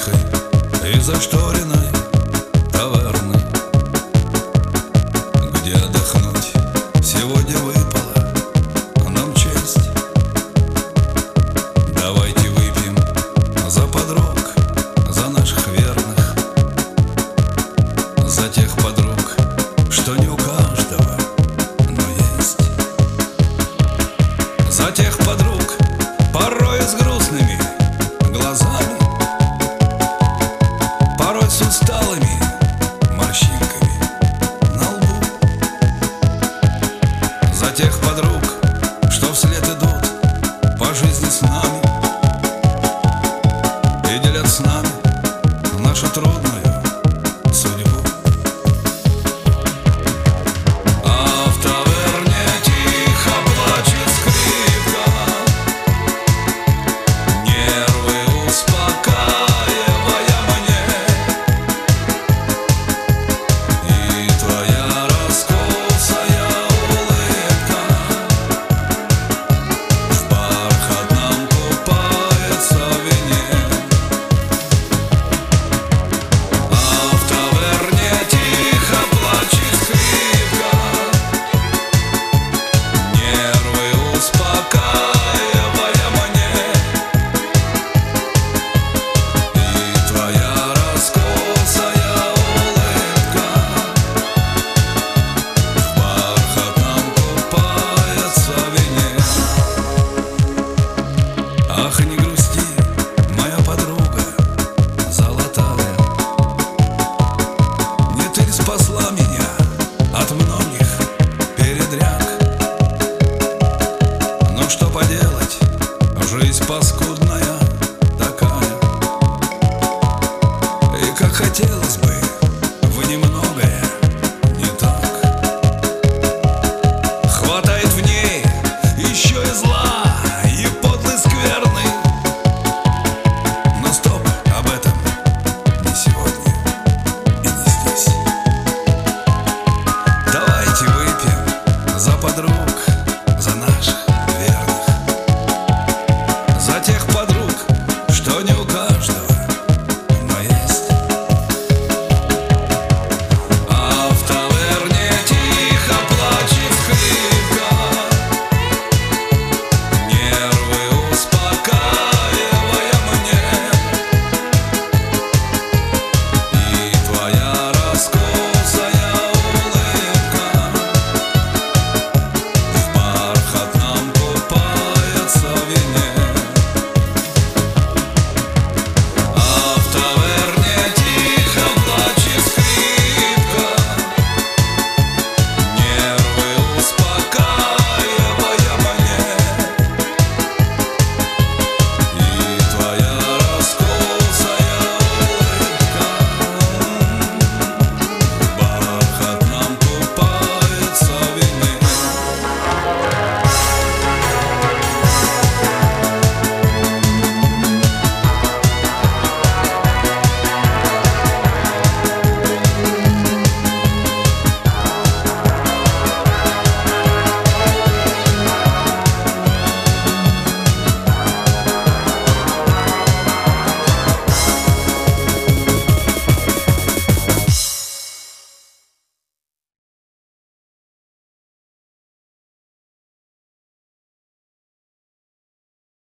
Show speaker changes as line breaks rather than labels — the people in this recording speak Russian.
тихой и зашторенной таверны, где отдохнуть сегодня выпала нам честь. Давайте выпьем за подруг, за наших верных, за тех подруг, что не у каждого, но есть. За тех подруг, порой с грустными глазами, порой с усталыми морщинками на лбу. За тех подруг, что вслед идут по жизни с нами и делят с нами нашу трудную